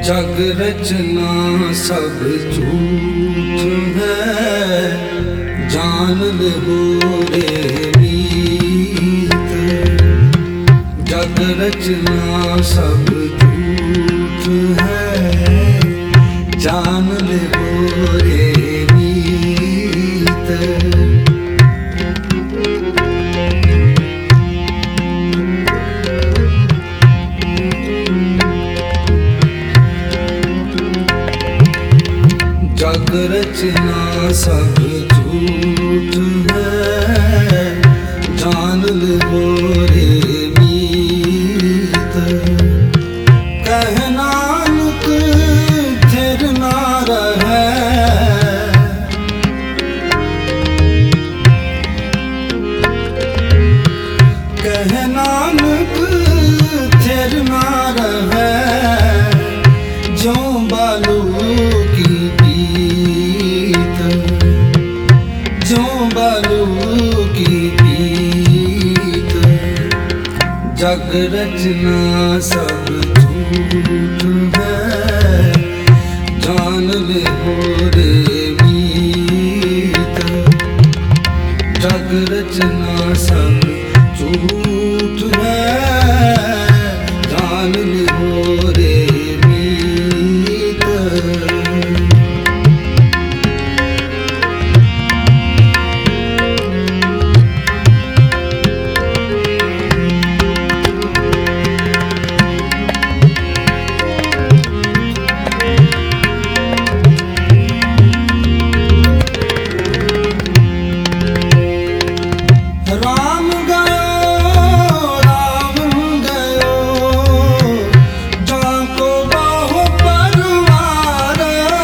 जग रचना सब झूठ है, जान ले हो रे मीत। जग रचना सब झूठ है, जान ले हो रे मीत। जग रचना सब झूठ है, जान ले हो रे मीत। कह नानक थिर ना रहे, कह नानक थिर ना रहे। ज्यों बालू की पीत, ज्यों बालू की पीत। जग रचना सब झूठ है, जान ले हो रे मीत। जग रचना सब झूठ है, जान ले हो रे मीत। राम गयो रावण गयो, जाको बाहो परवार।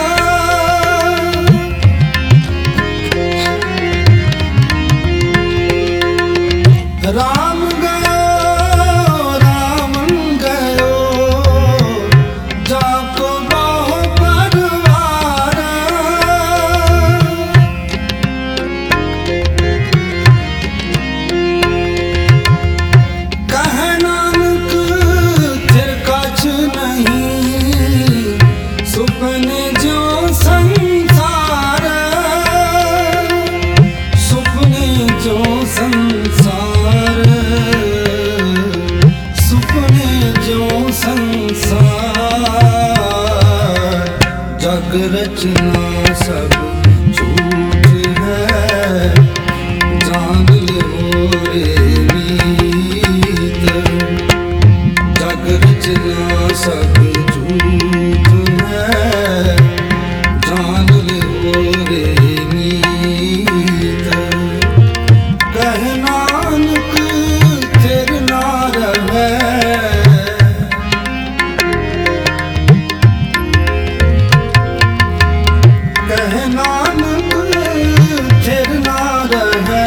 राम गयो रावण गयो, जाको बाहो परवार। कह नानक थिर कछ नहीं, सुपने जो संसार। सुपने जो संसार, सुपने जो संसार। जग रचना सब झूठ है, जान ले हो रे मीत। जग रचना सब झूठ है, जान ले हो रे मीत। कह नानक थिर ना रहे, कह नानक थिर ना रहे।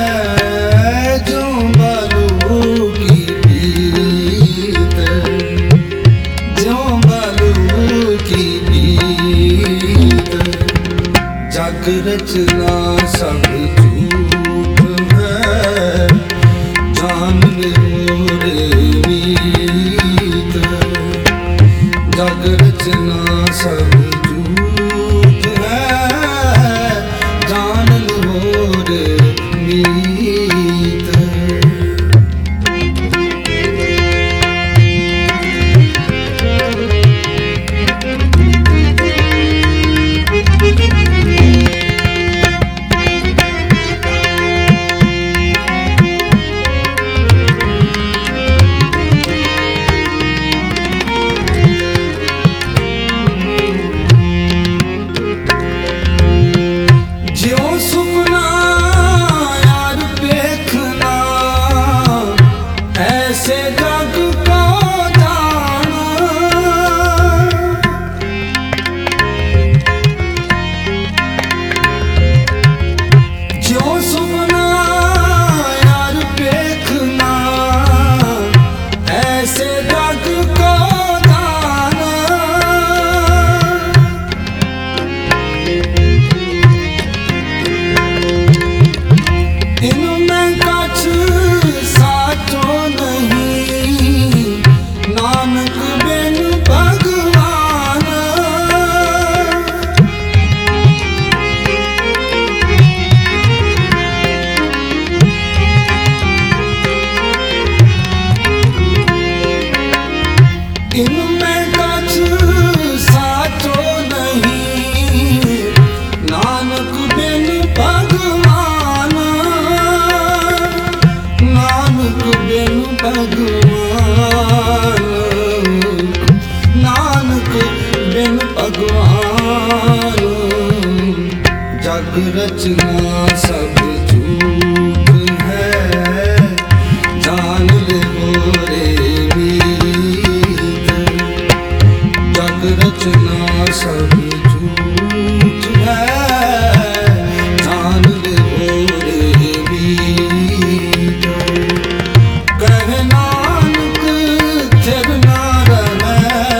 ज्यों बालू की पीत, ज्यों बालू की पीत। जग रचना सब झूठ है, जान ले हो रे मीत। जग रचना सब झूठ है, जान ले हो रे मीत। ज्यों सुपना यार देखना, ऐसे जग को जाना। ज्यों सुपना यार देखना, ऐसे जग को जाना। इनमें कछ साचो नहीं, नानक बिन भगवान। इनमें कछ साचो नहीं, नानक बिन भगवान, नानक बिन भगवान, नानक बिन भगवान। जग रचना सब झूठ है, जान ले मोरे मीत। जग रचना सब झूठ है, जान ले मोरे मीत। कह नानक थिर ना रहे,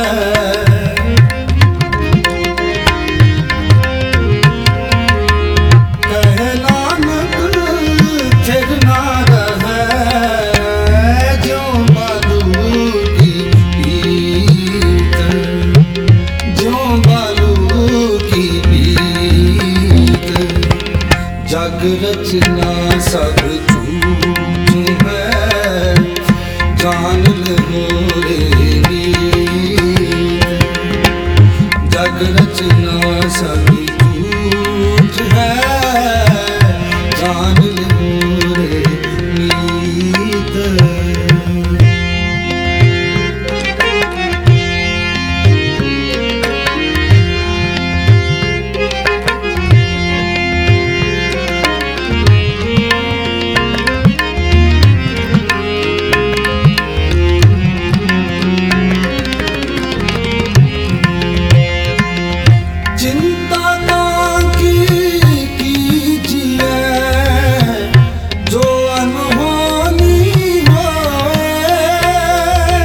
कह नानक थिर ना रहे, ज्यों बालू की पीत, ज्यों बालू की पीत। जग रचना सब झूठ है, जान ले मोरे मीत। जग रचना सब झूठ है, जान ले मोरे मीत। चिंता ताकि कीजिए, जो अनहोनी होए।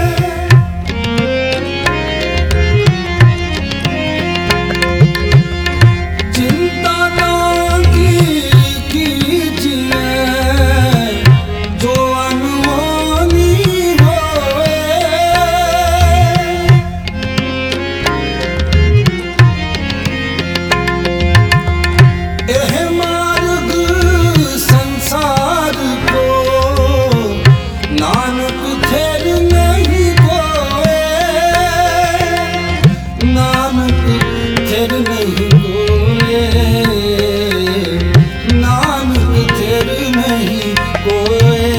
चिंता ताकि कीजिए, जो अनहोनी होए। एह मार्ग संसार को, नानक थिर नहीं कोए। नानक थिर नहीं कोए, नानक थिर नहीं कोए।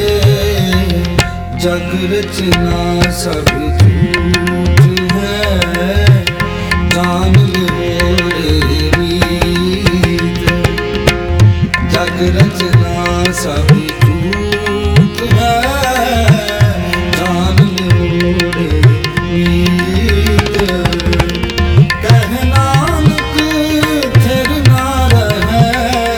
जग रचना सब झूठ है, जान ले मोरे मीत। जग रचना सब झूठ है, जान ले मोरे मीत। कह नानक थिर ना रहे,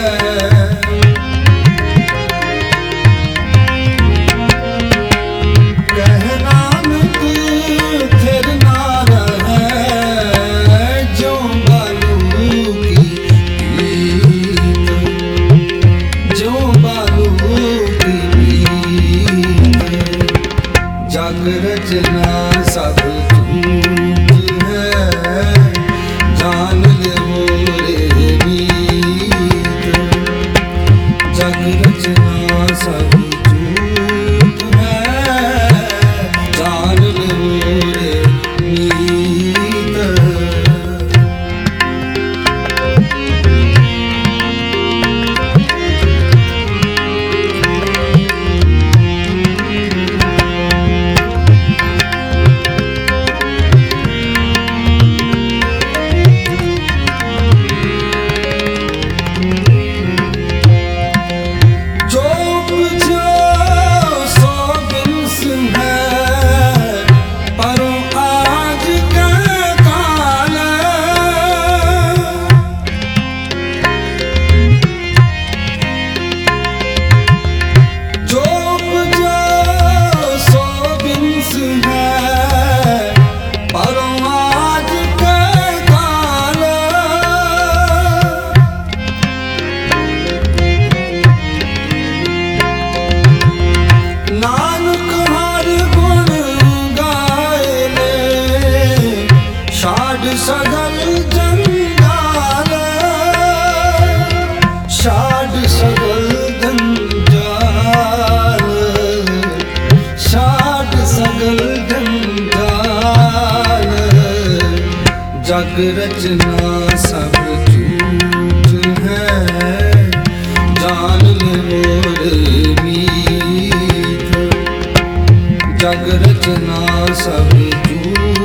कह नानक थिर ना रहे, ज्यों बालू की पीत, ज्यों बालू की पीत। जग रचना सब झूठ है, जान ले मोरे मीत। जग रचना सब झूठ है, जान ले मोरे मीत। जो उपजो सो बिन है, पर जग रचना सब झूठ है, जान ले मोरे मीत। जग रचना सब झूठ